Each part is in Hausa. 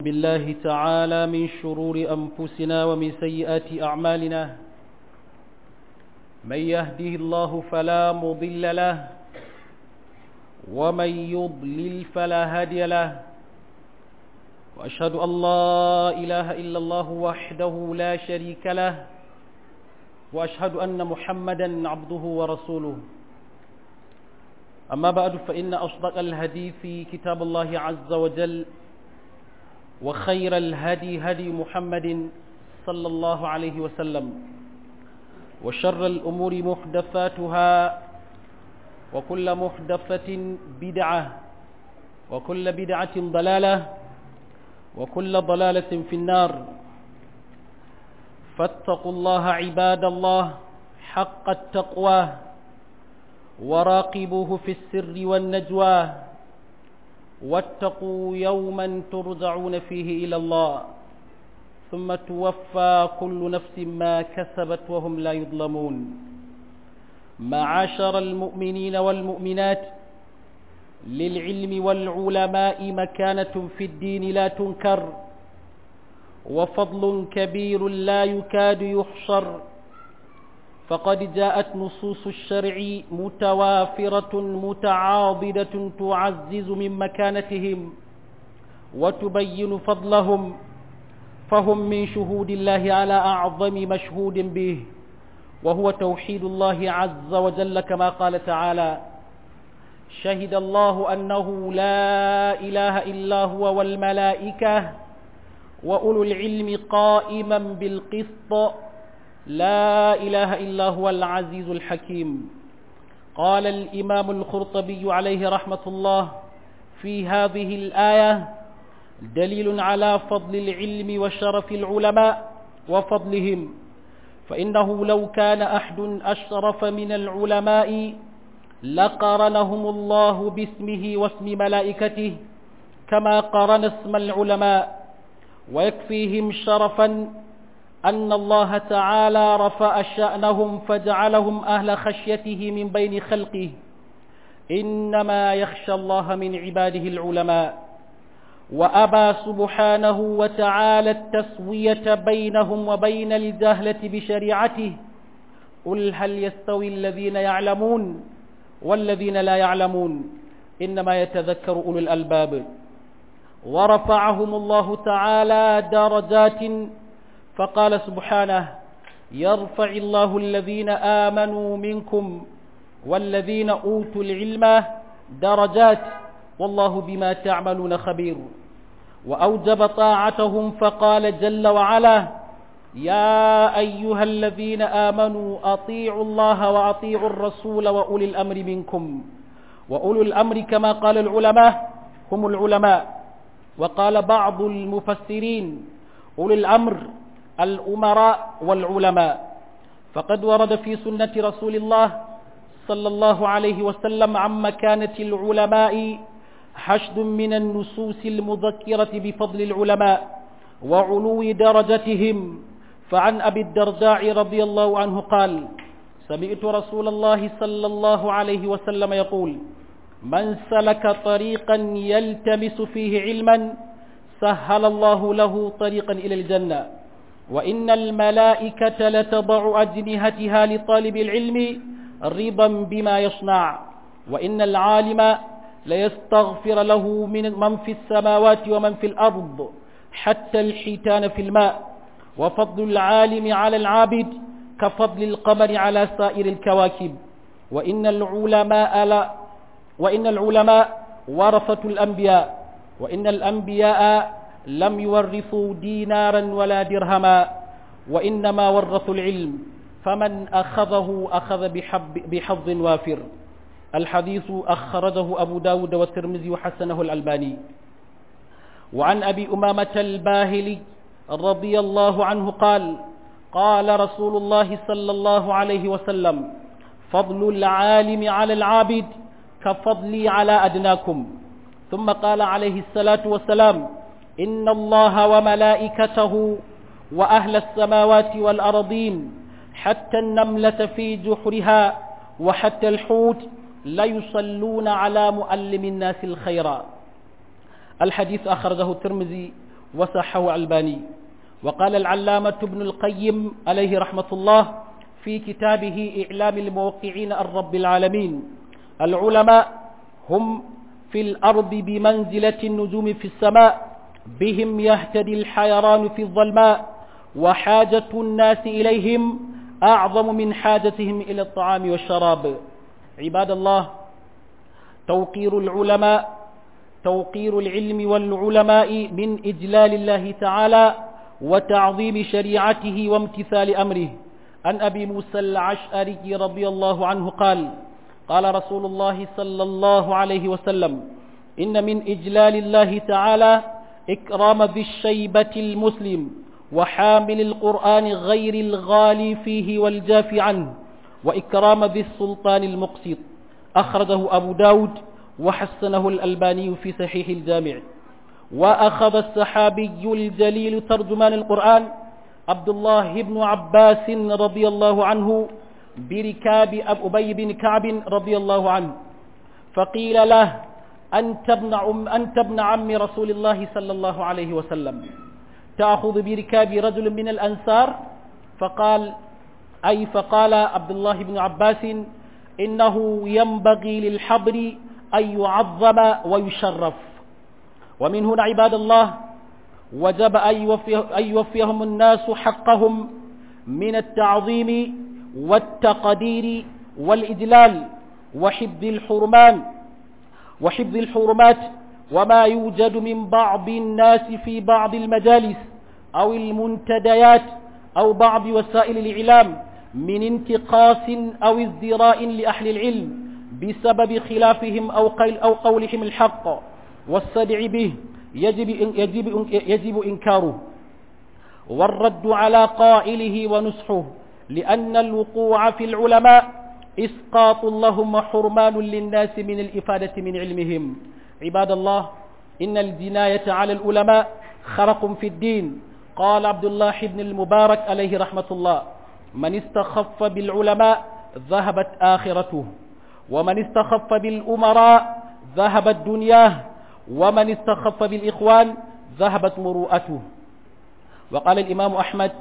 بالله تعالى من شرور أنفسنا ومن سيئات أعمالنا. من يهده الله فلا مضل له ومن يضلل فلا هادي له، وأشهد أن لا إله إلا الله وحده لا شريك له، وأشهد أن محمدا عبده ورسوله. أما بعد، فإن أصدق الحديث كتاب الله عز وجل، وخير الهدي هدي محمد صلى الله عليه وسلم، وشر الأمور محدثاتها، وكل محدثة بدعة، وكل بدعة ضلالة، وكل ضلالة في النار. فاتقوا الله عباد الله حق التقوى، وراقبوه في السر والنجوى، واتقوا يوما ترجعون فيه إلى الله، ثم توفى كل نفس ما كسبت وهم لا يظلمون. معاشر المؤمنين والمؤمنات، للعلم والعلماء مكانة في الدين لا تنكر، وفضل كبير لا يكاد يحصر، فقد جاءت نصوص الشرع متوافرة متعاضدة تعزز من مكانتهم وتبين فضلهم، فهم من شهود الله على أعظم مشهود به، وهو توحيد الله عز وجل، كما قال تعالى: شهد الله أنه لا إله إلا هو والملائكة وأولو العلم قائما بالقسط، لا إله إلا هو العزيز الحكيم. قال الإمام القرطبي عليه رحمة الله في هذه الآية: دليل على فضل العلم وشرف العلماء وفضلهم، فإنه لو كان أحد أشرف من العلماء لقرنهم الله باسمه واسم ملائكته كما قرن اسم العلماء، ويكفيهم شرفا أن الله تعالى رفع شأنهم فجعلهم أهل خشيته من بين خلقه. إنما يخشى الله من عباده العلماء، وأبى سبحانه وتعالى التسوية بينهم وبين الجهلة بشريعته. قل هل يستوي الذين يعلمون والذين لا يعلمون، إنما يتذكر أولو الألباب. ورفعهم الله تعالى درجات، فقال سبحانه: يرفع الله الذين آمنوا منكم والذين أوتوا العلم درجات، والله بما تعملون خبير. وأوجب طاعتهم فقال جل وعلا: يا أيها الذين آمنوا أطيعوا الله وأطيعوا الرسول وأولي الأمر منكم. وأولو الأمر كما قال العلماء هم العلماء، وقال بعض المفسرين أولي الأمر الأمراء والعلماء. فقد ورد في سنة رسول الله صلى الله عليه وسلم عن مكانة العلماء حشد من النصوص المذكرة بفضل العلماء وعلو درجتهم. فعن أبي الدرداء رضي الله عنه قال: سمعت رسول الله صلى الله عليه وسلم يقول: من سلك طريقا يلتمس فيه علما سهل الله له طريقا إلى الجنة، وإن الملائكة لتضع أجنحتها لطالب العلم رضا بما يصنع، وإن العالم ليستغفر له من في السماوات ومن في الأرض حتى الحيتان في الماء، وفضل العالم على العابد كفضل القمر على سائر الكواكب، وإن العلماء ورثة الأنبياء، وإن الأنبياء لم يورثوا دينارا ولا درهما، وإنما ورثوا العلم، فمن أخذه أخذ بحظ وافر. الحديث أخرجه أبو داود والترمذي وحسنه الألباني. وعن أبي أمامة الباهلي رضي الله عنه قال: قال رسول الله صلى الله عليه وسلم: فضل العالم على العابد كفضلي على أدناكم. ثم قال عليه الصلاة والسلام: إن الله وملائكته وأهل السماوات والأرضين حتى النملة في جحرها وحتى الحوت لا يصلون على مؤلم الناس الخير. الحديث أخرجه الترمذي وصححه الألباني. وقال العلامة ابن القيم عليه رحمة الله في كتابه إعلام الموقعين عن رب العالمين: العلماء هم في الأرض بمنزلة النجوم في السماء، بهم يهتدي الحيران في الظلماء، وحاجة الناس إليهم أعظم من حاجتهم إلى الطعام والشراب. عباد الله، توقير العلم والعلماء من إجلال الله تعالى وتعظيم شريعته وامتثال أمره. عن أبي موسى الأشعري رضي الله عنه قال: قال رسول الله صلى الله عليه وسلم: إن من إجلال الله تعالى إكرام ذي الشيبة المسلم وحامل القرآن غير الغالي فيه والجاف عنه، وإكرام ذي السلطان المقسط. أخرجه أبو داود وحسنه الألباني في صحيح الجامع. وأخذ الصحابي الجليل ترجمان القرآن عبد الله بن عباس رضي الله عنه بركاب أبي بن كعب رضي الله عنه، فقيل له: أنت ابن عم رسول الله صلى الله عليه وسلم، تأخذ بركاب رجل من الأنصار؟ فقال عبد الله بن عباس: إنه ينبغي للحبر أن يعظم ويشرف. ومن هنا عباد الله وجب أن يوفيهم الناس حقهم من التعظيم والتقدير والإجلال وحفظ الحرمات، وما يوجد من بعض الناس في بعض المجالس أو المنتديات أو بعض وسائل الإعلام من انتقاص أو ازدراء لأهل العلم بسبب خلافهم أو قولهم الحق والصدع به، يجب إنكاره والرد على قائله ونصحه، لأن الوقوع في العلماء إسقاط لهم وحرمان للناس من الإفادة من علمهم. عباد الله، إن الجناية على العلماء خرق في الدين. قال عبد الله بن المبارك عليه رحمة الله: من استخف بالعلماء ذهبت آخرته، ومن استخف بالأمراء ذهبت دنياه، ومن استخف بالإخوان ذهبت مروءته. وقال الإمام أحمد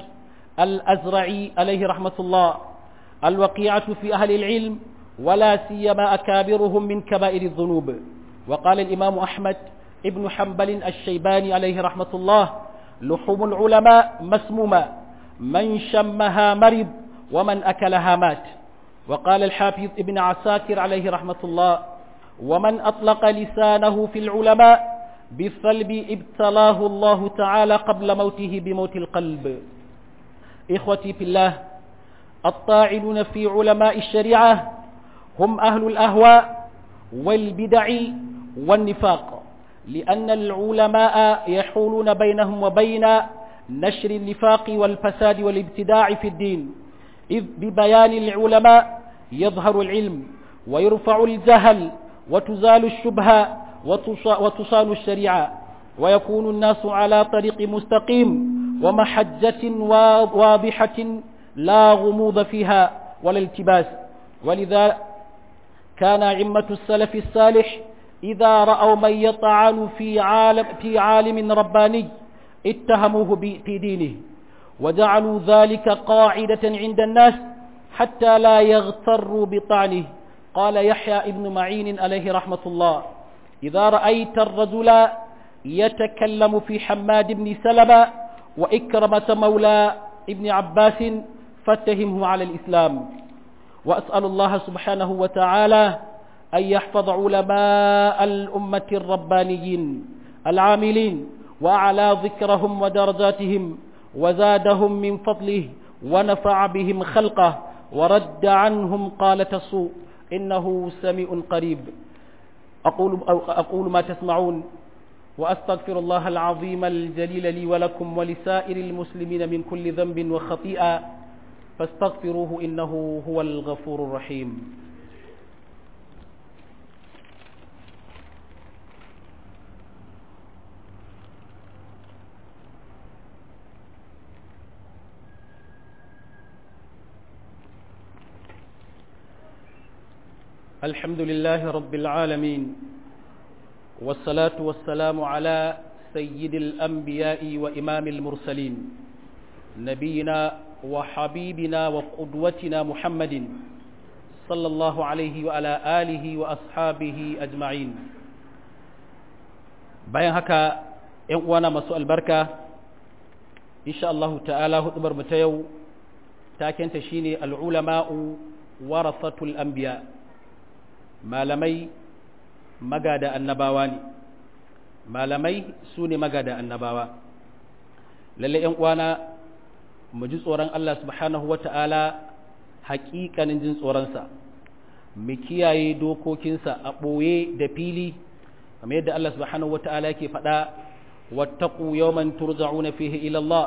الأزرعي عليه رحمة الله: الوقيعة في أهل العلم ولا سيما أكابرهم من كبائر الذنوب. وقال الإمام أحمد ابن حنبل الشيباني عليه رحمة الله: لحوم العلماء مسمومة، من شمها مرض ومن أكلها مات. وقال الحافظ ابن عساكر عليه رحمة الله: ومن أطلق لسانه في العلماء بالثلب ابتلاه الله تعالى قبل موته بموت القلب. إخوتي في الله، الطاعنون في علماء الشريعة هم أهل الأهواء والبدع والنفاق، لأن العلماء يحولون بينهم وبين نشر النفاق والفساد والابتداع في الدين، إذ ببيان العلماء يظهر العلم ويرفع الجهل وتزال الشبهة وتصان الشريعة، ويكون الناس على طريق مستقيم ومحجة واضحة لا غموض فيها ولا التباس. ولذا كان أئمة السلف الصالح إذا رأوا من يطعن في عالم رباني اتهموه في دينه، وجعلوا ذلك قاعدة عند الناس حتى لا يغتروا بطعنه. قال يحيى ابن معين عليه رحمة الله: إذا رأيت الرجل يتكلم في حماد بن سلمة وإكرمة مولى ابن عباس فاتهمه على الإسلام. وأسأل الله سبحانه وتعالى أن يحفظ علماء الأمة الربانيين العاملين، وأعلى ذكرهم ودرجاتهم، وزادهم من فضله، ونفع بهم خلقه، ورد عنهم قالة السوء، إنه سميع قريب. أقول ما تسمعون، وأستغفر الله العظيم الجليل لي ولكم ولسائر المسلمين من كل ذنب وخطيئة، فاستغفروه إنه هو الغفور الرحيم. الحمد لله رب العالمين، والصلاة والسلام على سيد الأنبياء وإمام المرسلين نبينا وحبيبنا وقدوتنا محمد صلى الله عليه وعلى آله وأصحابه أجمعين. bayan haka ‘yan uwana masu albarka, insha Allah ta'ala hudubar mu ta yau takenta shine al'ulama'u warasatul anbiya, malamai magada annabawa ne, malamai su ne magada annabawa. Lalle ‘yan uwana mu ji tsoron Allah subhanahu wa ta'ala haƙiƙanin jin tsoronsa, mu kiyaye dokokinsa a ɓoye da fili, kamar yadda Allah subhanahu wa ta'ala yake faɗa, wattaqu yawman turja'una fihi ila Allah,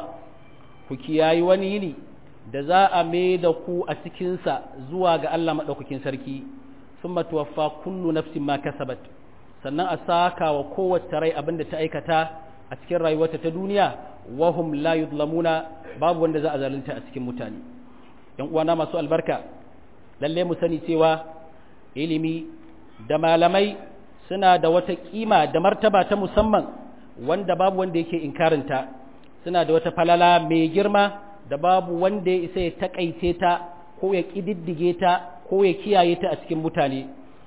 ku kiyayi wani yini da za a mai da ku a cikinsa zuwa ga Allah maɗaukakin sarki, thumma tuwaffa kullu nafsin ma kasabat, sannan a saka wa kowace rai abin da ta aikata a cikin rayuwarta ta duniya, wahum la yuzlamuna, babu wanda za a zalunta a cikin mutane. ‘Yan uwana masu albarka, lalle mu sani cewa ilimi da malamai suna da wata kima da martaba ta musamman wanda babu wanda yake inkarinta, suna da wata falala mai girma da babu wanda ya isa ya takaice ta ko ya ƙididdige ta ko ya kiyaye ta a cikin mutane.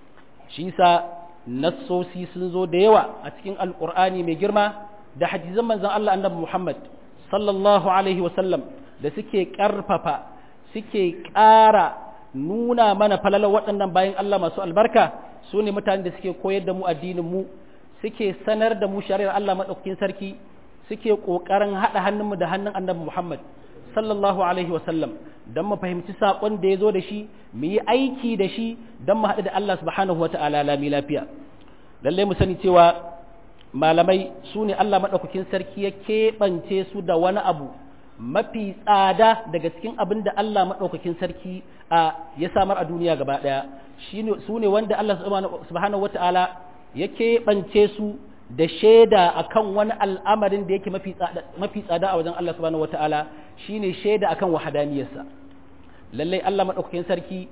Shi yasa nassosi sun zo da yawa a cikin alƙur'ani mai girma da hadisan manzon Allah annabi Muhammad sallallahu alaihi wasallam da suke ƙarfafa, suke ƙara nuna mana falalar waɗannan bayan Allah masu albarka. Su ne mutanen da suke koyar da mu addinin mu, suke sanar da mu shari'ar Allah maɗaukakin sarki, suke ƙoƙarin haɗa hannunmu da hannun annabi Muhammad sallallahu alaihi wasallam don mu fahimci saƙon da ya zo da shi, mu yi aiki da shi don mu haɗu da Allah subhanahu wa ta'ala lami lafiya. Lallai mu sani cewa malamai su ne Allah maɗaukakin sarki ya keɓance su da wani abu mafi tsada daga cikin abin da Allah maɗaukakin sarki ya samar a duniya gaba ɗaya. Su ne wanda Allah subhanahu wa ta'ala ya keɓance su da shaida akan wani al'amarin da yake mafi tsada a wajen Allah subhanahu wa ta'ala, shi ne shaida akan wahadaniyarsa. Lallai Allah maɗaukakin sarki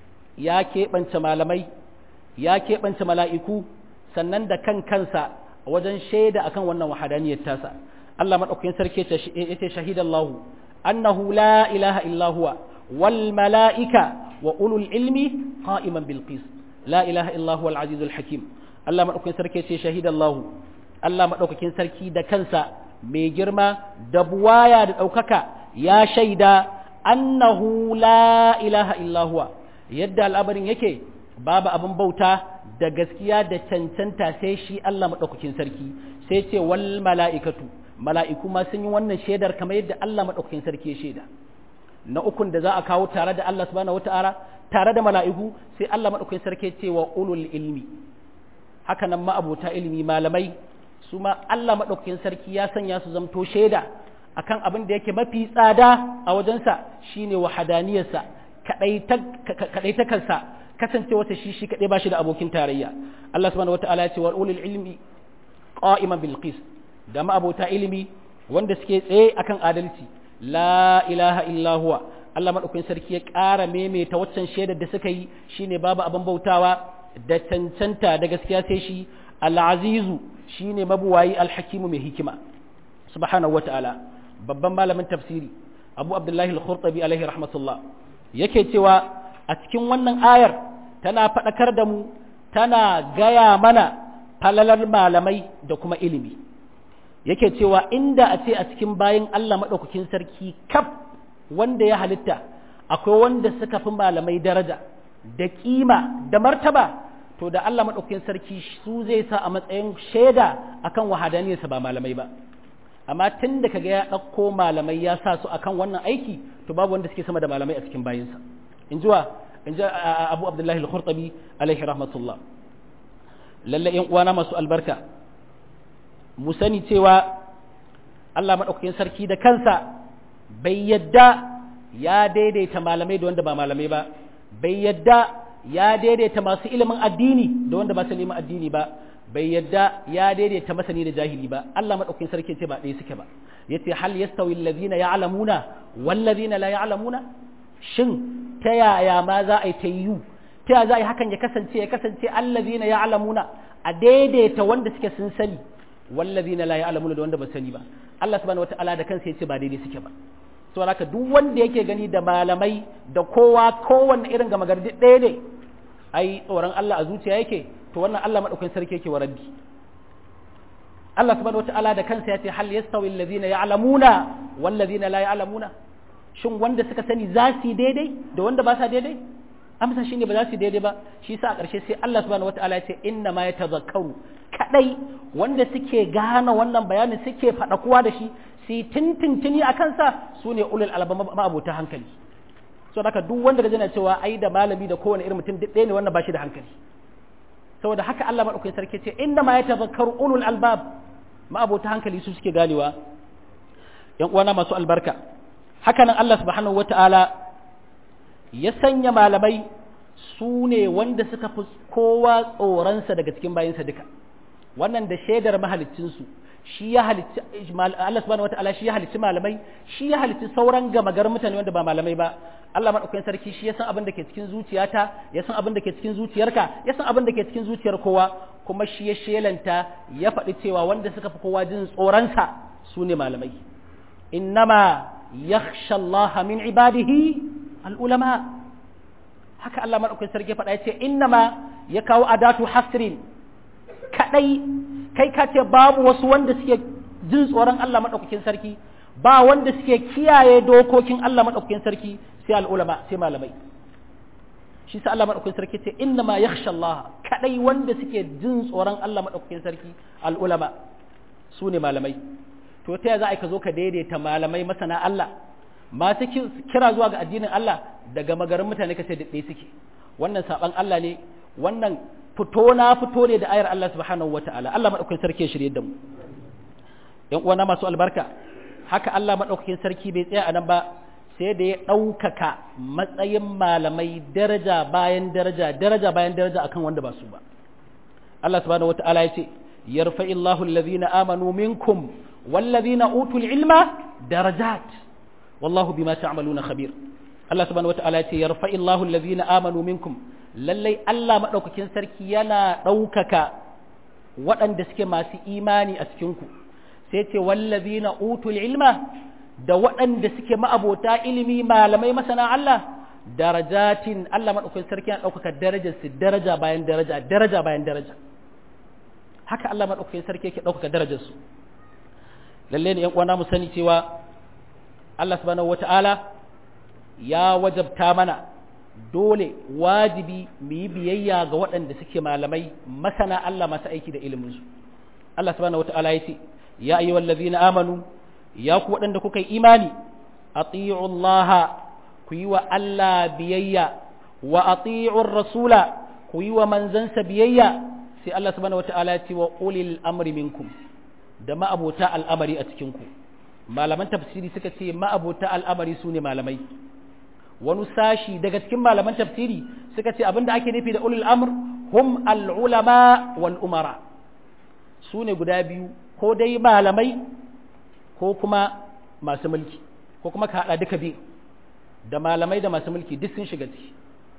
ya keɓance malamai, ya keɓance mala'iku, sannan da kansa a wajen shaida akan wannan wahadaniyar tasa. Allah maɗaukakin sarki ya ce shahidallahu annahu la ilaha illa huwa wal mala'ika wa ulul ilmi qa'iman bil qist la ilaha illa huwa al azizul hakim. Allah maɗaukakin sarki ce shahidallahu, Allah maɗaukakin sarki da kansa mai girma da buwaya da ɗaukaka ya shaida annahu la ilaha illa huwa, yadda al'amarin yake babu abin bauta da gaskiya da cancanta sai shi Allah maɗaukakin sarki. Sai ce wal mala'ikatu, mala'iku ma sun yi wannan shaidar kamar yadda Allah maɗaukakin sarki ya shaida. Na ukun da za a kawo tare da Allah subhanahu wata'ala tare da mala'iku sai Allah maɗaukakin sarki ce wa ulul ilmi, haka nan ma abota ilimi malamai su ma Allah maɗaukakin sarki ya sanya su zamto shaida akan abin da yake mafi tsada a wajensa shine wahadaniyarsa, kaɗaitakarsa, kasancewarsa shi kaɗai ba shi da abokin tarayya. Allah subhanahu wata'ala ya ce wa ulul ilmi qa'iman bil qist, da ma abota ilimi wanda suke tsaye akan adalci. La ilaha illa huwa, Allah maɗaukakin sarki ya ƙara maimaita waccan shaidar da suka yi shine babu abin bautawa da cancanta da gaskiya sai shi, al-azizu shine mabuwayi, al-hakimu mai hikima subhanahu wata'ala. Babban malamin tafsiri Abu Abdullahi al-Khurtabi alaihi rahmatullah yake cewa a cikin wannan ayar tana faɗakar da mu, tana gaya mana falalar malamai da kuma ilimi. Yake cewa inda a ce a cikin bayin Allah maɗaukakin sarki kaf wanda ya halitta akwai wanda suka fi malamai daraja da kima da martaba, to da Allah maɗaukakin sarki su zai sa a matsayin shaida akan wahadaniyarsa ba malamai ba. Amma tun da kaga ya ɗauko malamai ya sa su akan wannan aiki, to babu wanda suke sama da malamai a cikin bayinsa. In ji Abu Abdullahi al-Khurtabi alaihi rahmatullah. Lalle ‘yan uwana masu albarka, mu sani cewa Allah maɗaukakin sarki da kansa bai yadda ya daidaita malamai da wanda ba malamai ba, bai yadda ya daidaita masu ilimin addini da wanda ba su ilimin addini ba, bai yadda ya daidaita masani da jahili ba. Allah maɗaukakin sarki ce ba ɗaya suke ba. Yace hal yastawi alladhina ya'lamuna wal ladhina la ya'lamuna, shin ta yaya ma za a yi ta yiwu, ta yaya za a yi hakan ya kasance alladhina ya'lamuna, a daidaita wanda suke sun sani wallazina la ya'lamuna da wanda ba sani ba Allah subhanahu wataala da kansa yace ba daidai suke ba to haka duk wanda yake gani da malamai da kowanne irin gama gardi ɗaya ne ai tsoron Allah a zuciya yake to wannan Allah madaukakin sarki yake waraddi Allah subhanahu wataala da kansa yace hal yastawi allazina ya'lamuna wallazina la ya'lamuna shin wanda suka sani za su daidai da wanda ba sa daidai amsa shine ba za su daidai ba shi yasa a ƙarshe sai Allah subhanahu wataala ya ce inna ma yatazakkaru kadai wanda suke gane wannan bayanin suke faɗa kuwa da shi su tintintini a kansa su ne ulul albab ma'abuta hankali so haka duk wanda ga jana cewa ai da malami da kowane irin mutum duk ɗaya ne wannan ba shi da hankali saboda haka Allah madaukakin sarki ce inna ma yatazakkaru ulul albab ma'abuta hankali su suke ganewa yan uwana masu albarka haka nan Allah subhanahu wataala ya sanya malamai su ne wanda suka fi kowa tsoronsa daga cikin bayinsa duka wannan da shaidar mahalicinsu shi ya halicci Allah subhanahu wataala shi ya halicci malamai shi ya halicci sauran gamagarin mutane wanda ba malamai ba Allah madaukakin sarki shi ya san abin da ke cikin zuciyata ya san abin da ke cikin zuciyarka ya san abin da ke cikin zuciyar kowa kuma shi ya shelanta ya faɗi cewa wanda suka fi kowa jin tsoronsa su ne malamai innama yakhsha Allah min ibadihi al-ulama haka Allah madaukakin sarki faɗa ya ce innama ya kawo adatu hasrin kadai kai ka ce babu wasu wanda suke jin tsoron Allah madaukakin sarki ba wanda suke kiyaye dokokin Allah madaukakin sarki sai al-ulama sai malamai shi sa Allah madaukakin sarki ce innama yakhsha Allah kadai wanda suke jin tsoron Allah madaukakin sarki al-ulama su ne malamai to ta yaya za a ka zo ka daidaita malamai masana Allah masu kira zuwa ga addinin Allah daga magarin mutane ka ce da ɗaya suke wannan saban Allah ne wannan fito na fito ne da ayar Allah subhanahu wata'ala Allah madaukakin sarki ya shirye da mu yan uwana masu albarka haka Allah madaukakin sarki bai tsaya anan ba sai da ya ɗaukaka matsayin malamai daraja bayan daraja daraja bayan daraja akan wanda ba su ba Allah subhanahu wata'ala ya ce yarfa'illahu alladhina amanu minkum wallazina utul ilma darajat wallahu bima ta'maluna khabir Allah subhanahu wata'ala ya ce yarfa'illahu alladhina amanu minkum lallai Allah madaukakin sarki yana daukaka waɗanda suke masu imani a cikin ku sai ce wallazina utul ilma da waɗanda suke ma'abota ilimi malamai masana Allah darajatin Allah madaukakin sarki yana daukaka darajar su daraja bayan daraja daraja bayan daraja haka Allah madaukakin sarki yake daukaka darajar su lalle ne ƴan uwana mu sani cewa Allah subhanahu wata'ala ya wajabta mana dole wajibi mu yi biyayya ga waɗanda suke malamai masana Allah masu aiki da ilimin su Allah subhanahu wata'ala ya ce ya ayyuhal ladzina amanu ya ku waɗanda kuka yi imani ati'u Allah ku yi wa Allah biyayya wa ati'u rasula ku yi wa manzansa biyayya sai Allah subhanahu wata'ala ya ce wa ulil amri minkum da ma'abota al'amari a cikin ku malaman tafsiri suka ce ma'abota al'amari su ne malamai wani sashi daga cikin malaman tafsiri suka ce abinda ake nufi da ulul amr hum al'ulama wal umara su ne guda biyu ko dai malamai ko kuma masu mulki ko kuma ka haɗa duka biyu da malamai da masu mulki duk sun shiga ciki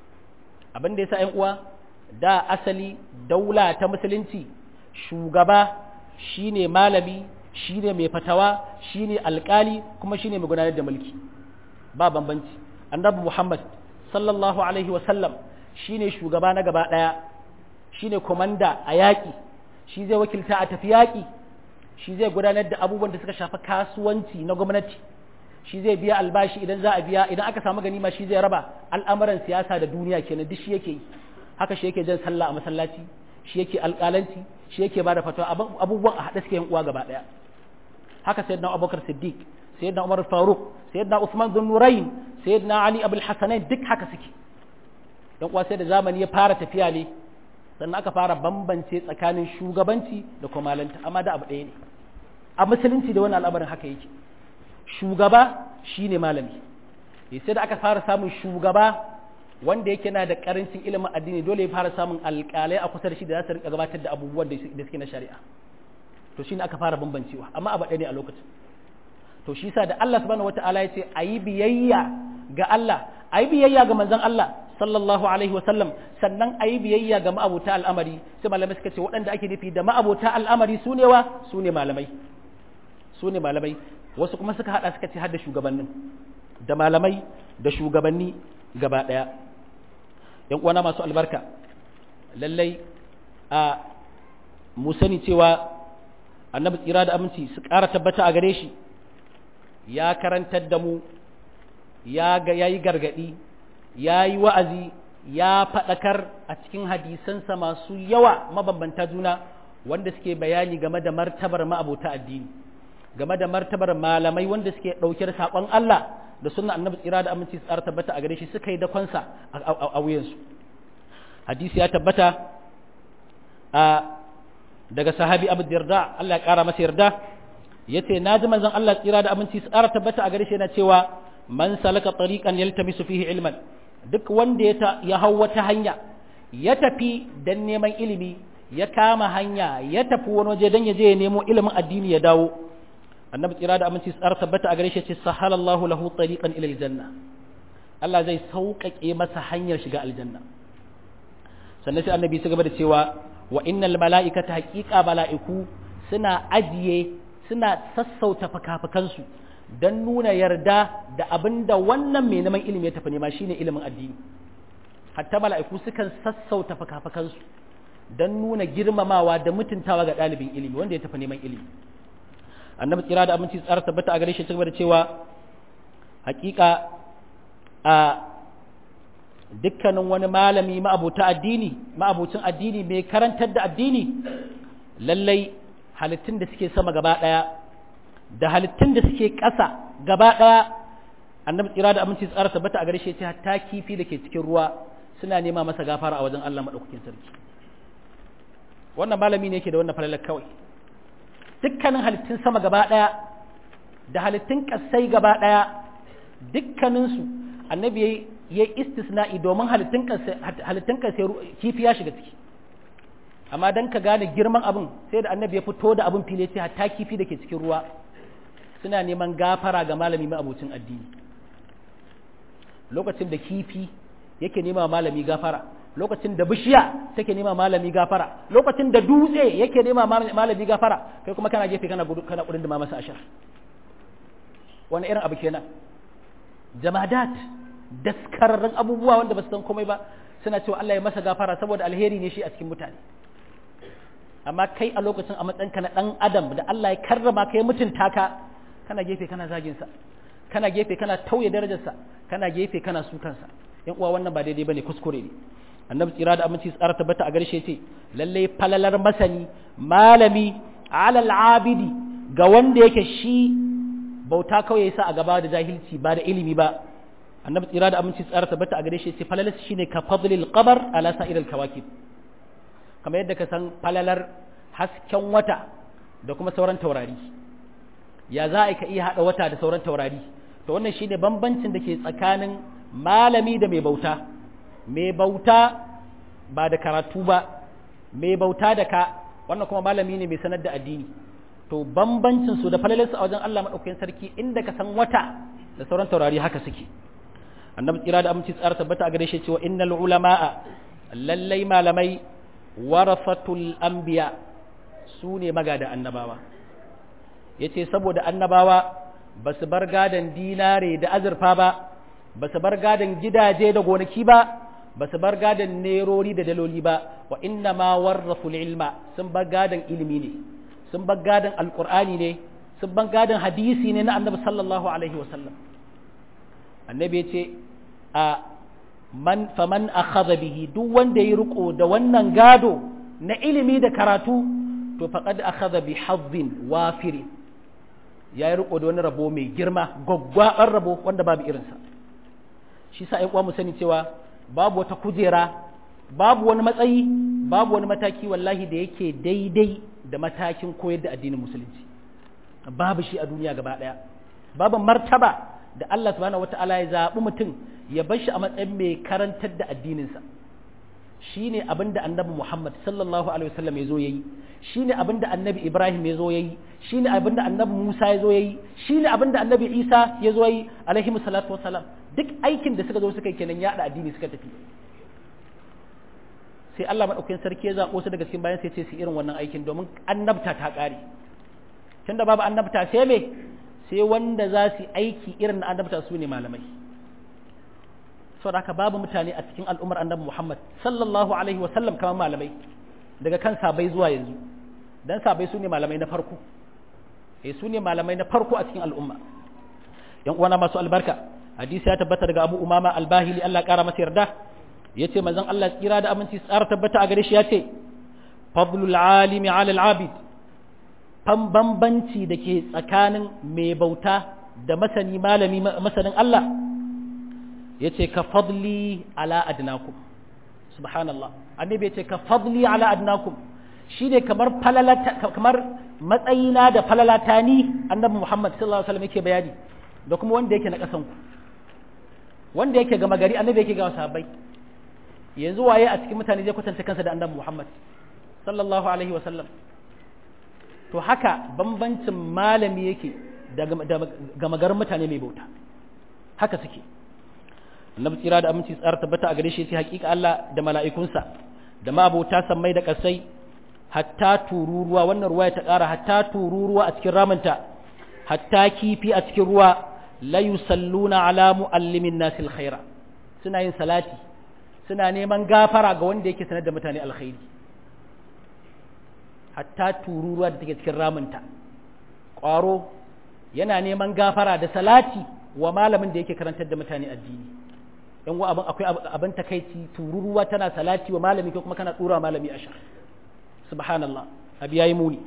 abinda ya sa ‘yan uwa da asali daula ta musulunci shugaba shine malami shine mai fatawa shine alkali kuma shine mai gudanar da mulki ba bambanci annabi Muhammad sallallahu alaihi wa sallam shine shugaba na gaba daya shine komanda a yaki shi zai wakilta a tafi yaki shi zai gudanar da abubuwan da suka shafi kasuwanci na gwamnati shi zai biya albashi idan za a biya idan aka samu ganima shi zai raba al'amuran siyasa da duniya kenan duk shi yake yi haka shi yake jan sallah a masallaci shi yake alƙalanci shi yake bada fatawa abubuwan a haɗe suke yin uwa gaba ɗaya haka sayyidina Abubakar Siddiq sayyidina Umar Faruk sayyidina Uthman bin Nurayn sayyidina Ali Abul Hasanain duk haka suke dan uwa sai da zamani ya fara tafiya ne sannan aka fara bambance tsakanin shugabanci da kuma malanta amma da abu ɗaya ne a musulunci da wannan al'amarin haka yake shugaba shine malami sai da aka fara samun shugaba wanda yake na da karancin ilimin addini dole ya fara samun alƙalai a kusa da shi da za su rinka gabatar da abubuwan da suke na shari'a to shine aka fara bambancewa amma abu ɗaya ne a lokacin to shi yasa da Allah subhanahu wata'ala ya ce ayi biyayya ga Allah ayi biyayya ga manzon Allah sallallahu alaihi wasallam sannan ayi biyayya ga ma'abota al'amari sai malamai suka ce waɗanda ake nufi da ma'abota al'amari su ne malamai wasu kuma suka hada suka ce har da shugabannin da malamai da shugabanni gaba daya yan uwana masu albarka lallai a mu sani cewa annabi tsira da aminci su ƙara tabbata a gare shi ya karantar da mu ya yi gargadi ya yi wa'azi ya faɗakar a cikin hadisansa masu yawa mabambanta juna wanda suke bayani game da martabar ma'abota addini game da martabar malamai wanda suke ɗauke da saƙon Allah da sunna annabi tsira da aminci tsara tabbata a gare shi suka yi dakonsa a wuyansu hadisi ya tabbata daga sahabi Abu Darda Allah ya ƙara masa yarda yace naji manzon Allah tsira da aminci tsara tabbata a gare shi yana cewa man salaka tariqan yaltamisu fihi ilman duk wanda ya hau wata hanya ya tafi dan neman ilimi ya kama hanya ya tafi wani waje dan ya je ya nemo ilimin addini ya dawo annabi tsira da aminci tsara tabbata a gare shi ce sahalallahu lahu tariqan ila aljanna Allah zai sauƙaƙe masa hanyar shiga aljanna sannan sai annabi ya gaba da cewa wa innal mala'ikata haqiqa mala'iku suna sassauta fakafakansu don nuna yarda da abinda wannan mai neman ilimi ya tafi nema shine ilimin addini hatta mala'iku sukan sassauta fakafakansu don nuna girmamawa da mutuntawa ga ɗalibin ilimi wanda ya tafi neman ilimi annabi tsira da aminci tsara tabbata a gare shi da cewa hakika a dukkanin wani malami ma'abucin addini mai karantar da addini lallai halittun da suke sama gaba ɗaya da halittun da suke ƙasa gaba ɗaya annabi tsira da aminci tsara tabbata a gare shi hatta kifi da ke cikin ruwa suna nema masa gafara a wajen Allah madaukakin sarki wannan malami ne yake da wannan falalar kawai dukkanin halittun sama gaba ɗaya da halittun ƙasai gaba ɗaya dukkaninsu annabi ya yi istisna'i domin halittun ƙasai kifi ya shiga ciki amma don ka gane girman abin sai da annabi ya fito da abin fili ce hatta kifi da ke cikin ruwa suna neman gafara ga malami ma'abocin addini lokacin da kifi yake nema malami gafara lokacin da bishiya take nema malami gafara lokacin da dutse yake nema malami gafara kai kuma kana gefe kana kudin da masa ashar wani irin abu kenan jamadat daskararren abubuwa wanda ba su san komai ba suna cewa Allah ya masa gafara saboda alheri ne shi a cikin mutane amma kai a lokacin a matsayinka na dan adam da Allah ya karrama ka ya mutunta ka kana gefe kana zagin sa kana gefe kana tauye darajarsa kana gefe kana sukansa yan uwa wannan ba daidai bane kuskure ne annabi tsira da aminci tsara tabbata a garshe ce lalle falalar masani malami alal abidi ga wanda yake shi bauta kawai yasa a gaba da jahilci ba da ilimi ba annabi tsira da aminci tsara tabbata a gare shi ce falalar shine ka fadlil qamar ala sa'iril kawakib kamar yadda ka san falalar hasken wata da kuma sauran taurari ya za a ka iya hada wata da sauran taurari to wannan shine bambancin da ke tsakanin malami da mai bauta ba da karatu ba mai bauta da ka wannan kuma malami ne mai sanar da addini to bambancin su da falalarsu a wajen Allah madaukakin sarki inda ka san wata da sauran taurari haka suke annabi tsira da aminci tsara tabbata a gare shi cewa innal ulama'a lallai malamai warasatul anbiya su ne magada annabawa yace saboda annabawa ba su bar gadan dinare da azurfa ba su bar gadan gidaje da gonaki ba su bar gadan nerori da daloli ba wa inna ma warasul ilma sun bar gadan ilimi ne sun bar gadan alqur'ani ne sun bar gadan hadisi ne na annabi sallallahu alaihi wasallam annabi yace faman akhadha bihi duk wanda ya riko da wannan gado na ilimi da karatu to faqad akhadha bi hazzin wafir ya yi riko da wani rabo mai girma gwaggwaban rabo wanda babu irinsa shi sa ai mu sani cewa babu wata kujera babu wani matsayi babu wani mataki wallahi da yake daidai da matakin koyar da addinin musulunci babu shi a duniya gaba daya babu martaba da Allah subhanahu wataala ya zaɓi mutum ya bar shi a matsayin mai karantar da addininsa shine abinda annabi Muhammad sallallahu alaihi wasallam ya zo yayi, shine abinda annabi Ibrahim ya zo yayi, shine abinda annabi Musa ya zo yayi, shine abinda annabi Isa ya zo yayi alaihi salatu wassalam. Duk aikin da suka zo suka yi kenan yaɗa addini suka tafi. Sai Allah madaukakin sarki ya zaɓo su daga cikin bayan sai ce su irin wannan aikin domin annabta ta ƙare. Tunda babu annabta sai me? Sai wanda za su aiki irin na annabta su ne malamai. Saboda haka babu mutane a cikin al'ummar annabi Muhammad sallallahu alaihi wa sallam kamar malamai daga kan sabai zuwa yanzu. Dan sabai su ne malamai na farko. Su ne malamai na farko a cikin al'umma. Yan uwana masu albarka, hadisi ya tabbata daga Abu Umama Al-Bahili, Allah ƙara masa yarda, yace manzon Allah tsira da aminci tsara tabbata a gare shi yace fadlul alimi ala al-abid, bambanci da ke tsakanin mai bauta da masani malami masanin Allah, yace ka fadli ala adnakum. Subhanallah, annabi yace ka fadli ala adnakum, shine kamar falalata, kamar matsayina da falalata ni annabi Muhammad sallallahu alaihi wasallam yake bayani, da kuma wanda yake na kasan ku, wanda yake gama gari annabi yake ga sahabbai. Yanzu waye a cikin mutane zai kwatanta kansa da annabi Muhammad sallallahu alaihi wasallam? To haka bambancin malami yake da gama garin mutane mai bauta, haka suke. Annabi tsira da aminci tsara tabbata a gare shi sai hakika Allah da mala'ikunsa da mabota sammai da kasai, hatta tururuwa, wannan ruwa ta ƙara, hatta tururuwa a cikin ramanta, hatta kifi a cikin ruwa, la yusalluna ala muallimin nasil khaira, suna yin salati, suna neman gafara ga wanda yake sanar da mutane alkhairi. Hatta tururuwa da take cikin ramanta, ƙwaro yana neman gafara da salati wa malamin da yake karantar da mutane addini. Yan wa akwai abin takaici, tururuwa tana salati wa malami ko kuma kana tsura malami ashar. Subhanallah, abi yayi muni.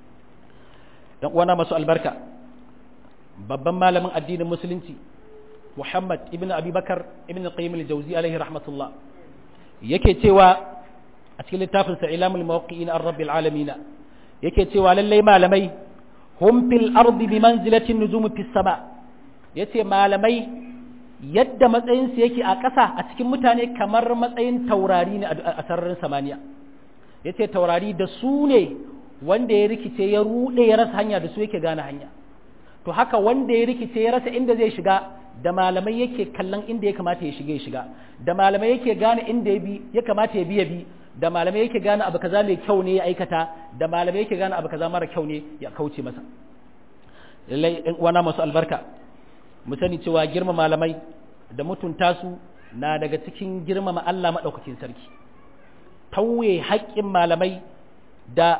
Dan uwana masu albarka, babban malamin addinin musulunci Muhammad ibn Abi Bakar ibn Qayyim al-Jawzi alaihi rahmatullah yake cewa a cikin littafin sa Ilamul Muwaqqi'in ar-Rabbil Alamin, yake cewa lallai malamai hum fil ardi bi manzilati an-nujum fis sama. Yace malamai yadda matsayin su yake a ƙasa a cikin mutane kamar matsayin taurari ne a sararin samaniya. Yace taurari da su ne wanda ya rikice ya rude ya rasa hanya da su yake gane hanya. To haka wanda ya rikice ya rasa inda zai shiga, da malamai yake kallon inda ya kamata ya shiga, da malamai yake gane inda ya kamata ya bi, da malamai yake gane abu kaza mai kyau ne ya aikata, da malamai yake gane abu kaza mara kyau ne ya kauce masa. Lallai ɗan uwana masu albarka, mu sani cewa girma malamai da mutunta su na daga cikin girmama Allah maɗaukakin sarki. Tauye haƙƙin malamai da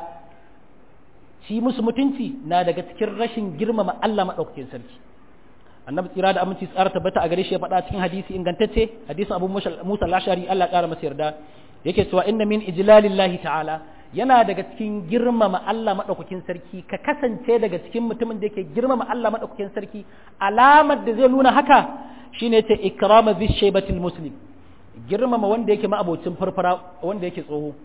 ci musu mutunci na daga cikin rashin girmama Allah maɗaukakin sarki. Annabi tsira da aminci tsara tabbata a gare shi ya faɗa cikin hadisi ingantacce, hadisin Abu Musa al-Ashari, Allah ƙara masa yarda, yake cewa inna min ijlalillahi ta'ala, yana daga cikin girmama Allah maɗaukakin sarki, ka kasance daga cikin mutumin da yake girmama Allah maɗaukakin sarki. Alamar da zai nuna haka shine ta ikrama bi shaybatil muslim, girmama wanda yake ma'abocin farfara, wanda yake tsoho,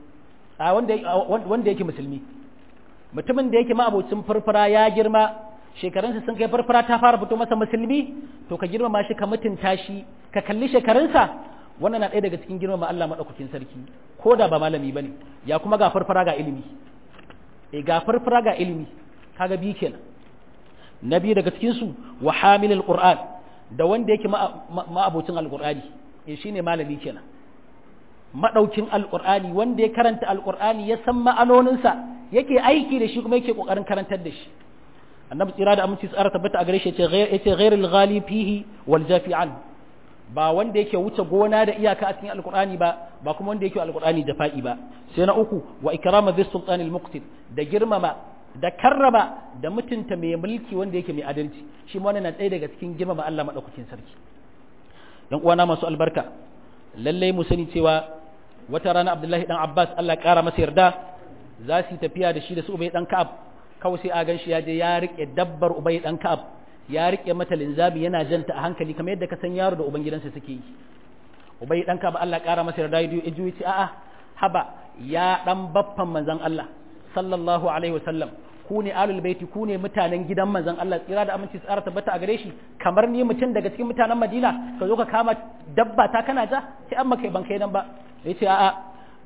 wanda yake musulmi. Mutumin da yake ma'abocin farfara ya girma, shekarunsa sun kai farfara ta fara fito masa musulmi, to ka girmama shi, ka mutunta shi, ka kalli shekarunsa. Wannan na ɗaya daga cikin girmama Allah maɗaukakin sarki, ko da ba malami bane. Ya kuma ga farfara ga ilimi, ga farfara ga ilimi, kaga bi kenan. Na biyu daga cikin su wa hamilul qur'an, da wanda yake ma'abocin alqur'ani, shine malami kenan. Madaukin alqur'ani, wanda ya karanta alqur'ani ya san ma'anoninsa, yake aiki da shi kuma yake kokarin karantar da shi. Annabi tsira da aminci tsara tabbata a gare shi yace ghairul ghali fihi wal jafi an, ba wanda yake wuce gona da iyaka a cikin alqur'ani ba kuma wanda yake alqur'ani jafa'i ba. Sai na uku wa ikrama bis sultanil muqtin, da girmama da karrama da mutunta mai mulki wanda yake mai adalci. Shi ma wannan na ɗaya daga cikin girmama Allah madaukakin sarki. Dan uwana masu albarka, lalle mu sani cewa wata rana Abdullahi dan Abbas, Allah ya kara masa yarda, za su tafiya da shi da su Ubay dan Ka'ab, kawai sai a ganshi ya je ya rike dabbar Ubay dan Ka'ab, ya rike mata linzabi yana janta a hankali kamar yadda ka san yaro da ubangidansa suke yi. Ubay dan Ka'ab, Allah ya kara masa yarda, ya ji ce a'a haba ya dan baffan manzon Allah sallallahu alaihi wasallam, ku ne alul baiti, ku ne mutanen gidan manzon Allah, tsira da aminci tsara tabbata a gare shi, kamar ni mutum daga cikin mutanen Madina, ka zo ka kama dabba ta kana ja, sai an maka ban kai nan ba. Yace a'a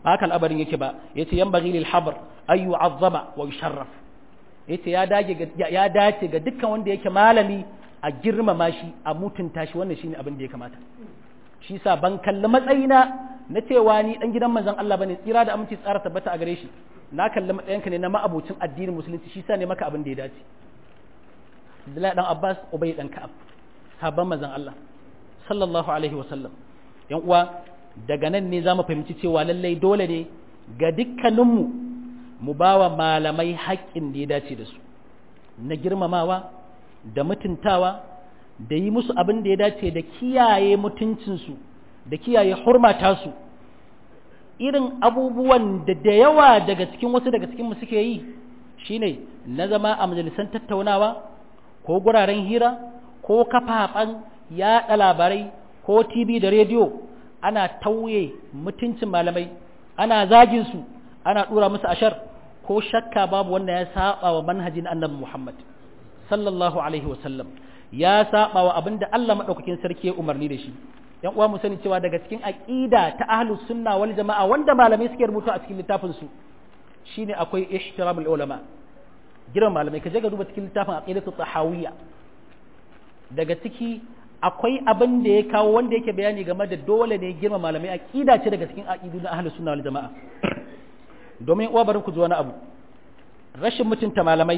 haka al'abarin yake ba yace yanbaghi lil habr ay yu'azzama wa yusharraf yace ya dace ga dukkan wanda yake malami a girmama shi a mutunta shi wannan shine abin da ya kamata shi sa ban kalli matsayina na cewa ni dan gidan manzon Allah bane tsira da aminci tsara tabbata a gare shi na kalli matsayinka ne na ma'abucin addinin musulunci shi sa ne maka abin da ya dace Abdullahi dan Abbas Ubay dan Ka'ab sahabban manzon Allah sallallahu alaihi wa sallam yan uwa daga nan ne zamu fahimci cewa lallai dole ne ga dukkaninmu mu bawa malamai haƙƙin da ya dace da su na girmamawa da mutuntawa da yi musu abin da ya dace da kiyaye mutuncinsu da kiyaye hurmata su irin abubuwan da yawa daga cikin wasu daga cikinmu suke yi shine na zama a majalisan tattaunawa ko guraren hira ko kafafen yaɗa labarai ko TV da rediyo ana tauye mutuncin malamai ana zagin su ana ɗora musu ashar ko shakka babu wanda ya saba wa manhajin annabi Muhammad sallallahu alaihi wasallam ya saba wa abinda Allah madaukakin sarki ya umarni da shi yan uwa mu sani cewa daga cikin aqida ta ahlus sunna wal jamaa wanda malamai suke rubuta a cikin littafin su shine akwai ihtiramul ulama girman malamai kaje ga duba cikin littafin aqidatu tahawiyya daga ciki akwai abin da ya kawo wanda yake bayani game da dole ne girman malamai aqida ce daga cikin aqidu na ahlus sunna wal jamaa domin uwa bari ku ji wani abu rashin mutunta malamai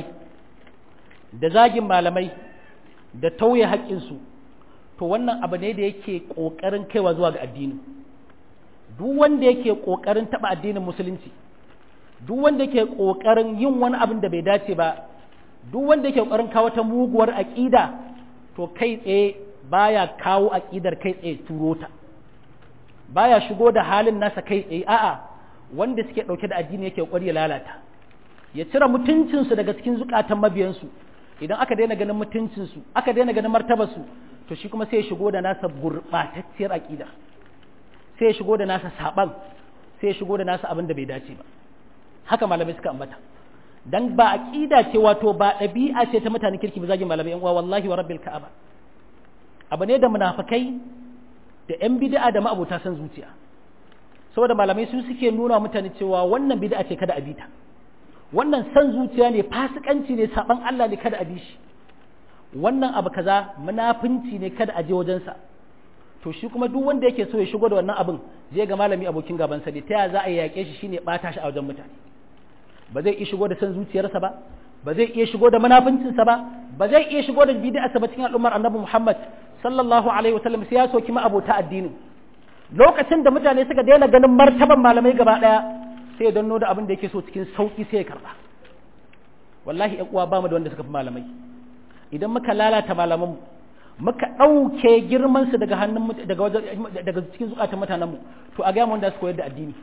da zagin malamai da tauye haƙƙinsu to wannan abu ne da yake ƙoƙarin kaiwa zuwa ga addini duk wanda yake ƙoƙarin taɓa addinin musulunci duk wanda yake ƙoƙarin yin wani abin da bai dace ba duk wanda yake ƙoƙarin kawo ta muguwar aƙida to kai tsaye baya kawo aƙidar kai tsaye turo ta baya shigo da halin nasa kai tsaye a'a wanda suke ɗauke da addini yake ƙoƙari ya lalata ya cire mutuncinsu daga cikin zukatan mabiyansu idan aka daina ganin mutuncinsu aka daina ganin martabarsu to shi kuma sai ya shigo da nasa gurɓatacciyar aƙida sai ya shigo da nasa saɓan sai ya shigo da nasa abin da bai dace ba haka malamai suka ambata dan ba aƙida ce wato ba ɗabi'a ce ta mutanen kirki ba zagin malamai yan uwa wallahi wa rabbil ka'aba abu ne da munafikai da yan bid'a da ma'abota san zuciya saboda malamai su suke nuna mutane cewa wannan bid'a ce kada a bi ta wannan san zuciya ne fasikanci ne saban Allah ne kada a bi shi wannan abu kaza munafinci ne kada a je wajensa to shi kuma duk wanda yake so ya shigo da wannan abin zai ga malami abokin gaban sa ne ta ya za a yake shi shine bata shi a wajen mutane ba zai iya shigo da san zuciyarsa ba ba zai iya shigo da munafincinsa ba ba zai iya shigo da bid'arsa ba cikin al'ummar annabi Muhammad sallallahu alaihi wasallam sai ya soki ma abota addinin lokacin da mutane suka daina ganin martaban malamai gaba daya sai ya danno da abin da yake so cikin sauki sai ya karba wallahi ƴan uwa ba mu da wanda suka fi malamai idan muka lalata malaman muka ɗauke girman su daga hannun daga cikin zukatan mutanen mu to a ga mu wanda su koyar da addini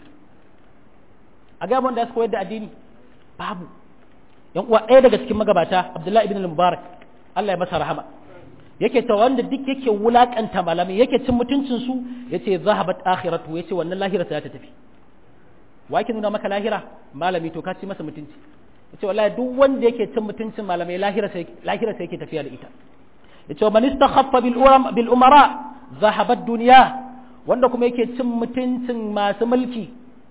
a ga mu wanda su koyar da addini babu ƴan uwa ɗaya daga cikin magabata Abdullahi ibn al-Mubarak Allah ya masa rahama yake ta wanda duk yake wulakanta malamai yake cin mutuncin su yace zahabat akhiratu yace wannan lahira sai ta tafi wa ke nuna maka lahira malami to ka ci masa mutunci yace wallahi duk wanda yake cin mutuncin malamai lahira sai yake tafiya da ita yace man istakhaffa bil umara zahabat dunya wanda kuma yake cin mutuncin masu mulki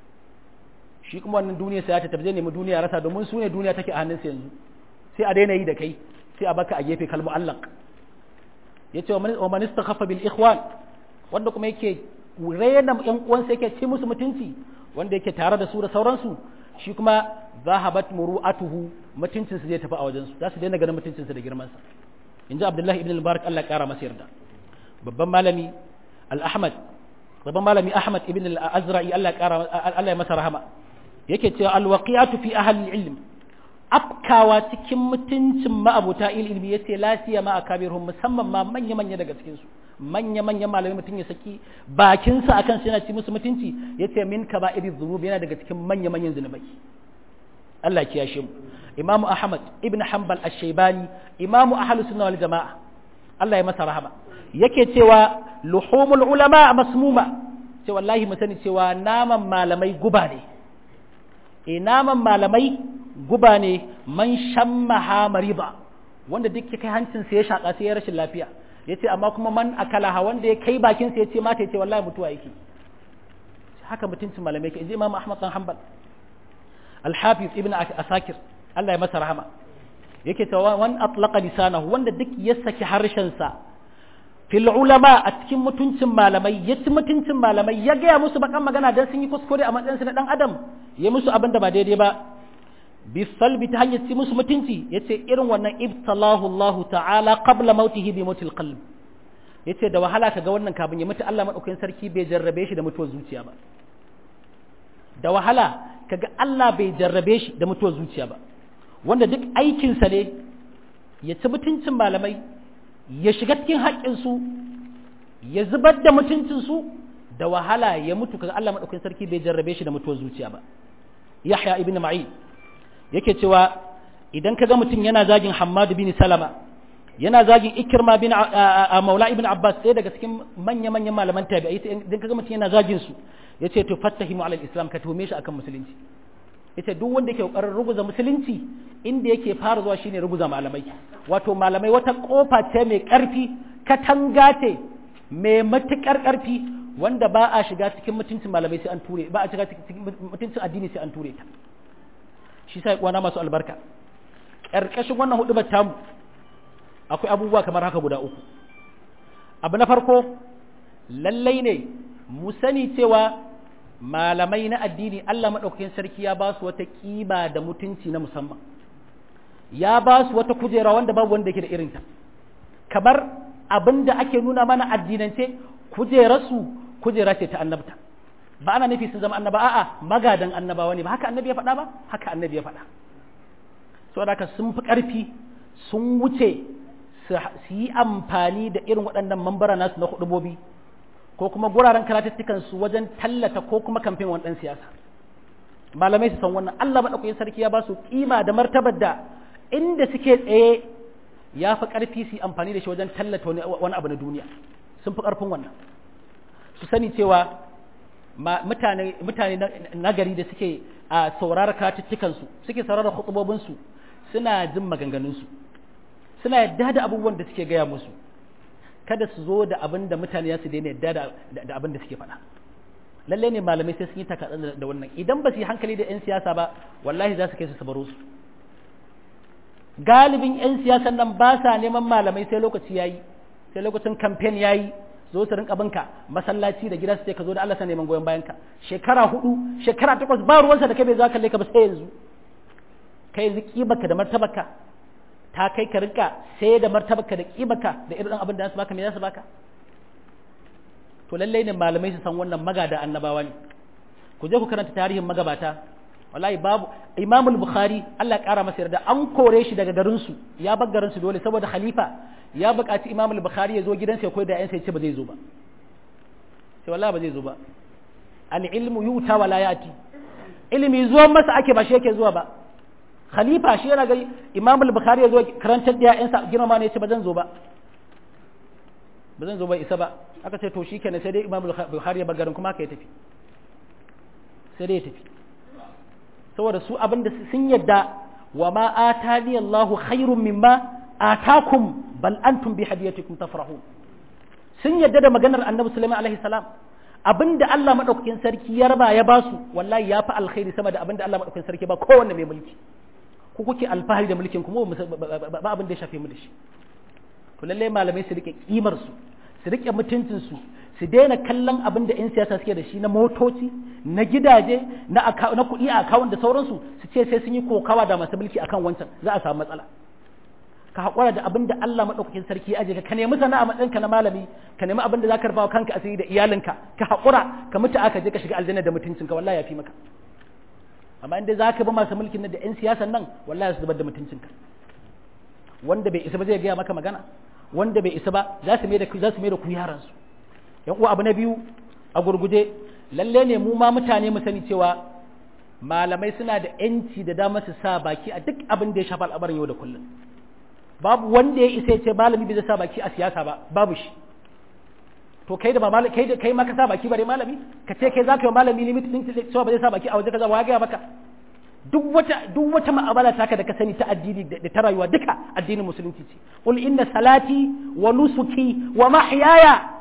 shi kuma wannan duniya sai ta tafi zai nemi duniya rasa domin su ne duniya take a hannunsa yanzu sai a daina yi da kai sai a baka a gefe kalmu allaq yace wa man istakhaffa bil ikhwan wanda kuma yake rena yan uwansa yake ci musu mutunci wanda yake tare da su da sauransu shi kuma zahabat muru'atuhu mutuncinsa zai tafi a wajensu za su daina ganin mutuncinsa da girmansa in ji Abdullahi ibn al-Mubarak Allah kara masa yarda babban malami Ahmad ibn al-Azra'i Allah ya masa rahama yake cewa al-waqi'atu fi ahli al-ilm afkawa cikin mutuncin ma'abuta ilimi yace lafiya ma akabirhum musamman ma manya daga cikin su manya malamai mutum ya saki bakinsa akan su yana ci musu mutunci yace min kaba'iriz dhunubi yana daga cikin manyan zunubai Allah ya kiyashe mu Imam Ahmad ibn Hanbal ash-Shaybani Imam ahlus sunna wal jamaa Allah ya masa rahama yake cewa luhumul ulama masmuma ce wallahi mu sani cewa naman malamai guba ne naman malamai guba ne man shammaha mariba wanda duk kai hancin sa ya shaka sai ya rashin lafiya yace amma kuma man akalaha wanda ya kai bakin sa yace mata yace wallahi mutuwa yake haka mutuncin malamai ke inji Imam Ahmad bin Hanbal Al-Hafiz Ibn Asakir Allah ya masa rahama yake cewa wan atlaqa lisanahu wanda duk ya saki harshen sa fil ulama a cikin mutuncin malamai ya ci mutuncin malamai ya gaya musu bakan magana dan sun yi kuskure a matsayin su na dan adam ya musu abin da ba daidai ba bi salbi ta hanyar ci musu mutunci yace irin wannan ibtalahu Allah ta'ala qabla mautihi bi mautil qalb yace da wahala kaga wannan kafin ya mutu Allah madaukakin sarki bai jarrabe shi da mutuwar zuciya ba da wahala kaga Allah bai jarrabe shi da mutuwar zuciya ba wanda duk aikin sa ne ya ci mutuncin malamai ya shiga cikin haƙƙin su ya zubar da mutuncin su da wahala ya mutu kaga Allah madaukakin sarki bai jarrabe shi da mutuwar zuciya ba Yahya ibn Ma'in yake cewa idan kaga mutum yana zagin Hammad bin Salama yana zagin Ikrima bin Maula ibn Abbas sai daga cikin manya-manyan malaman tabi'i idan kaga mutum yana zagin su yace to fattahimu ala al-islam ka tume shi akan musulunci yace duk wanda yake kokarin ruguza musulunci inda yake fara zuwa shine ruguza malamai wato malamai wata kofa ce mai karfi katanga ce mai matukar karfi wanda ba a shiga cikin mutuncin malamai sai an ture ba a shiga cikin mutuncin addini sai an ture ta shi sai kwana masu albarka karkashin wannan hudubar tamu akwai abubuwa kamar haka guda uku abu na farko lallai ne mu sani cewa malamai na addini Allah madaukakin sarki ya ba su wata kima da mutunci na musamman ya ba su wata kujera wanda babu wanda yake da irinta kamar abinda ake nuna mana addinance kujera ce ta annabta ba ana nufi su zama annaba a'a magadan annabawa ne ba haka annabi ya faɗa ba haka annabi ya faɗa saboda haka sun fi ƙarfi sun wuce su yi amfani da irin waɗannan mambara nasu na hudubobi ko kuma guraren karatuttukan su wajen tallata ko kuma kamfen wani ɗan siyasa malamai su san wannan Allah maɗaukakin sarki ya ba su kima da martabar da inda suke tsaye ya fi ƙarfi su yi amfani da shi wajen tallata wani abu na duniya sun fi ƙarfin wannan su sani cewa mutane nagari da suke a saurara karatuttukansu suke saurara khutubobinsu suna jin maganganunsu suna yadda da abubuwan da suke gaya musu kada su zo da abin da mutane ya su daina yadda da abin da suke faɗa lalle ne malamai sai sun yi takatsan da wannan idan ba su yi hankali da 'yan siyasa ba wallahi za su kai su baro su galibin 'yan siyasan nan ba sa neman malamai sai lokaci yayi sai lokacin campaign yayi zo su rinka binka masallaci da gida su ce ka zo da Allah sa neman goyon bayan ka shekara 4 shekara 8 ba ruwansa da kai bai za ka kalle ka ba sai yanzu kai yanzu kibarka da martabarka ta kai ka rinka sai da martabarka da kibarka da irin abin da za su baka me za su baka to lallai ne malamai su san wannan magada annabawa ne ku je ku karanta tarihin magabata wallahi babu Imam al-Bukhari Allah ya kara masa yarda an kore shi daga garin su ya bar garin su dole saboda khalifa ya buƙaci Imam al-Bukhari ya zo gidansa ya koyar da ƴaƴansa ya ce ba zai zo ba sai wallahi ba zai zo ba al-ilmu yuta wala yati ilimi zuwan masa ake ba shi yake zuwa ba khalifa shi yana gari Imam al-Bukhari ya zo karantar da ƴaƴansa girma ne ya ce ba zan zo ba isa ba aka ce to shikenan sai dai Imam al-Bukhari ya bar garin kuma haka ya tafi sai dai ya tafi saboda su abinda sun yadda wa ma atani Allahu khairum mimma atakum bal antum bi hadiyatikum tafrahun sun yadda da maganar Annabi Sulaiman alaihi salam abinda Allah madaukakin sarki ya raba ya basu wallahi ya fi alkhairi sama da abinda Allah madaukakin sarki ba kowanne mai mulki ku kuke alfahari da mulkin ku ba abin da ya shafe mu da shi to lalle malamai su rike kimar su rike mutuncin su daina kallon abin da 'yan siyasa suke da shi na motoci na gidaje na kuɗi a akawun da sauransu su ce sai sun yi kokawa da masu mulki akan wancan za a samu matsala ka haƙura da abin da Allah maɗaukakin sarki ya aje ka nemi sana'a matsayinka na malami ka nemi abin da za ka rufa kanka asiri da iyalinka ka haƙura ka mutu aka je ka shiga aljanna da mutuncinka wallahi ya fi maka amma inda za ka bi masu mulkin nan da 'yan siyasan nan wallahi su zubar da mutuncinka wanda bai isa ba zai gaya maka magana wanda bai isa ba za su mai da ku yaransu yan uwa abu na biyu a gurguje lalle ne mu ma mutane mu sani cewa malamai suna da yanci da dama su sa baki a duk abin da ya shafa al'amarin yau da kullum babu wanda ya isa ya ce malami bai sa baki a siyasa ba babu shi to kai da ba malami kai ma ka sa baki bare malami ka ce kai zaka yi malami limit din cewa ba zai sa baki a waje kaza wa ga baka duk wata ma'amala taka da ka sani ta addini da ta rayuwa duka addinin musulunci ce qul inna salati wa nusuki wa mahyaya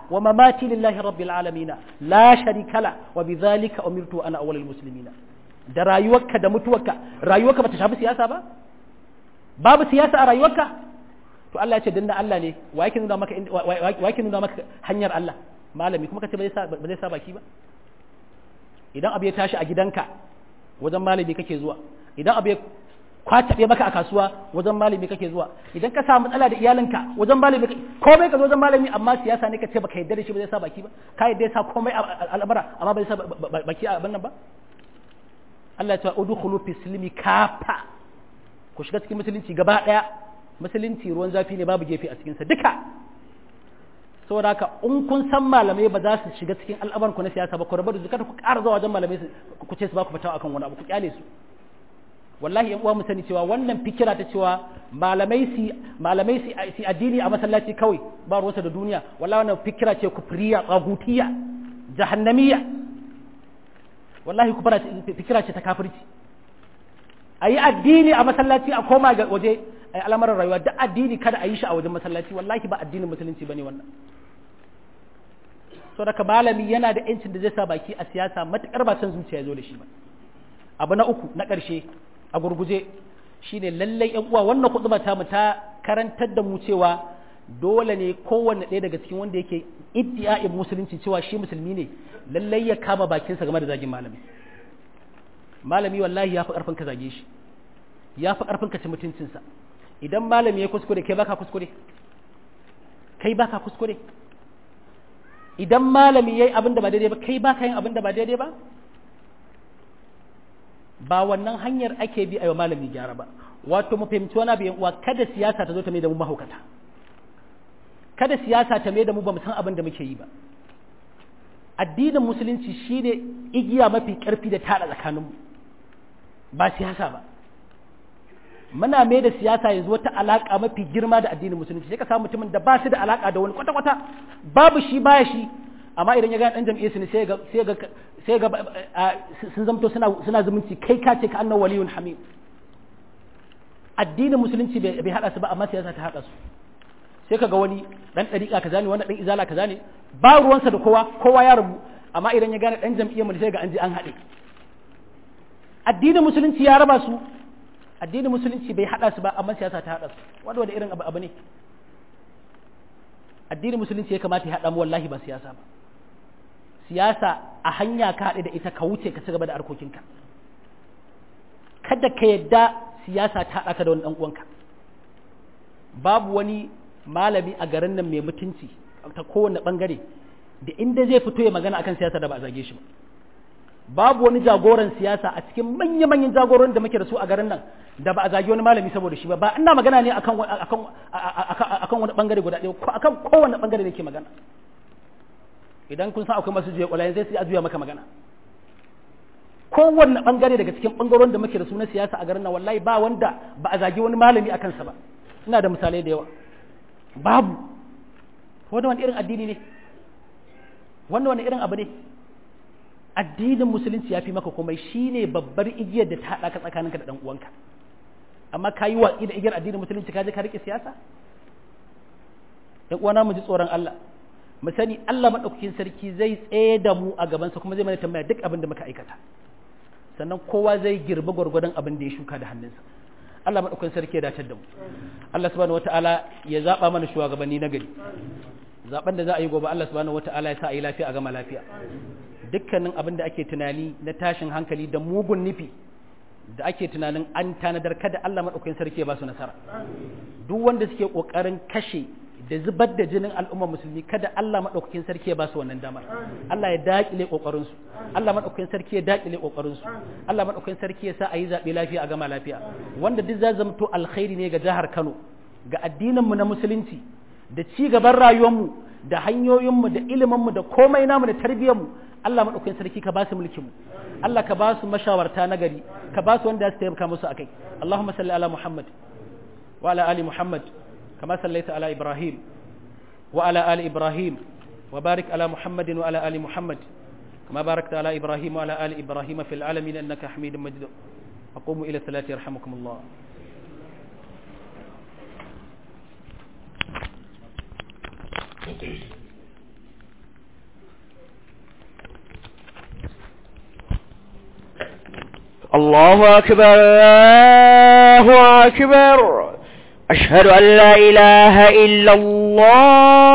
wa mamati lillahi rabbil alamin la sharika la wa bidhalika umirtu ana awwalul muslimin. Da rayuwarka da mutuwarka, rayuwarka bata shafi siyasa ba? Babu siyasa a rayuwarka? To Allah ya ce dinna Allah ne, wa yake nuna maka hanyar Allah? Malami kuma kace ba zai sa baki ba? Idan abu ya tashi a gidanka wajen malami kake zuwa, idan abu ya kwatabe maka a kasuwa wajen malami kake zuwa, idan ka samu matsala da iyalinka wajen malami kake, komai ka zo wajen malami, amma siyasa ne kace baka yarda da shi ba zai sa baki ba? Ka yarda ya sa komai al'amara amma bai sa baki a abin nan ba? Allah ya ce udkhulu fi silmi kafa, ku shiga cikin musulunci gaba daya. Musulunci ruwan zafi ne, babu gefe a cikin sa duka. Saboda haka in kun san malamai ba za su shiga cikin al'amuran ku na siyasa ba, ku rabu da kada ku ƙara zuwa wajen malamai ku ce su ba ku fatawa akan wani abu, ku kyale su. Wallahi yan uwa mu sani cewa wannan fikira ta cewa malamai su addini a masallaci kawai ba ruwansa da duniya, wallahi wannan fikira ce kufriya, tsagutiya, jahannamiya. Wallahi fikira ce ta kafirci. Ayi addini a masallaci a koma ga waje ai al'amuran rayuwa, da addini kada a yi shi a wajen masallaci, wallahi ba addinin musulunci bane wannan. So daga malami yana da yancin da zai sa baki a siyasa matukar ba san zuciya ya zo da shi ba. Abu na uku na ƙarshe a gurguje shine lallai yan uwa, wannan khutba ta mu ta karantar da mu cewa dole ne kowanne ɗaya daga cikin wanda yake iddia'in musulunci cewa shi musulmi ne, lallai ya kama bakinsa game da zagin malami. Malami wallahi ya fi ƙarfin ka zage shi, ya fi ƙarfin ka ci mutuncinsa. Idan malami ya kuskure, kai baka kuskure? Kai baka kuskure? Idan malami yayi abin da ba daidai ba, kai baka yin abin da ba daidai ba? Ba wannan hanyar ake bi a yi malami gyara ba. Wato mu fahimci wani abu yan uwa, kada siyasa ta zo ta mai da mu mahaukata, kada siyasa ta mai da mu ba mu san abin da muke yi ba. Addinin musulunci shine igiya mafi ƙarfi da tada tsakaninmu, ba siyasa ba. Muna mai da siyasa yanzu wata alaƙa mafi girma da addinin musulunci. Sai ka samu mutumin da ba shi da alaƙa da wani kwata-kwata, babu shi baya shi, amma idan ya ga ɗan jam'iyyar su ne sai ga sun zamto suna zumunci, kai ka ce ka annabi waliyun hamid. Addinin musulunci bai haɗa su ba, amma siyasa ta haɗa su. Sai ka ga wani ɗan ɗariƙa kaza ne, wani ɗan izala kaza ne, ba ruwansa da kowa ya rabu, amma idan ya gane ɗan jam'iyyar mu sai ga an je an haɗe. Addinin musulunci ya raba su, addinin musulunci bai haɗa su ba, amma siyasa ta haɗa su. Wanda irin abu ne? Addinin musulunci ya kamata ya haɗa mu, wallahi ba siyasa ba. Siyasa a hanya ka haɗe da ita ka wuce ka ci gaba da harkokinka. Kada ka yadda siyasa ta haɗa ka da wani ɗan uwanka. Babu wani malami a garin nan mai mutunci ta kowane ɓangare da inda zai fito ya magana akan siyasa da ba a zage shi ba. Babu wani jagoran siyasa a cikin manya-manyan jagoran da muke da su a garin nan da ba a zage wani malami saboda shi ba. Ba ina magana ne akan wani bangare guda ɗaya, ko akan kowane bangare da ke magana. Idan kun san akwai masu juya ƙwalayen sai su a juya maka magana. Kowanne bangare daga cikin bangarorin da muke da su na siyasa a garin nan, wallahi ba wanda ba a zage wani malami akan sa ba. Ina da misalai da yawa. Babu. Wanda wani irin addini ne? Wani irin abu ne? Addinin musulunci ya fi maka komai, shine babbar igiyar da ta haɗa ka tsakaninka da ɗan uwanka. Amma ka yi watsi da igiyar addinin musulunci, ka je ka riƙe siyasa? ɗan uwana mu ji tsoron Allah, mu sani Allah maɗaukakin sarki zai tsaye da mu a gabansa, kuma zai mana tambaya duk abin da muka aikata, sannan kowa zai girbi gwargwadon abin da ya shuka da hannunsa. Allah maɗaukakin sarki ya dace da mu. Allah subhanahu wataala ya zaɓa mana shugabanni na gari. Zaɓen da za a yi gobe, Allah subhanahu wataala ya sa a yi lafiya a gama lafiya. Dukkanin abin da ake tunani na tashin hankali da mugun nufi da ake tunanin an tanadar, kada Allah maɗaukakin sarki ya ba su nasara. Duk wanda suke ƙoƙarin kashe da zubar da jinin al'ummar musulmi, kada Allah maɗaukakin sarki ya ba su wannan damar. Allah ya daƙile ƙoƙarinsu, Allah maɗaukakin sarki ya daƙile ƙoƙarinsu, Allah maɗaukakin sarki ya sa a yi zaɓe lafiya a gama lafiya. Wanda duk za zamto alkhairi ne ga jihar Kano, ga addininmu na musulunci, da ci gaban rayuwarmu, da hanyoyinmu, da iliminmu, da komai namu, da tarbiyyarmu, Allah maɗaukakin sarki ka ba su mulkinmu. Allah ka ba su mashawarta na gari, ka ba su wanda ya taimaka musu akai. Allahumma salli ala Muhammad wa ala ali Muhammad kama sallaita ala Ibrahim wa ala ali Ibrahim wa barik ala Muhammadin wa ala ali Muhammad kama barakta ala Ibrahim wa ala ali Ibrahim fil alamin innaka Hamidum Majid. aqumu ila salati yarhamukumullah. الله أكبر الله أكبر. أشهد أن لا إله إلا الله.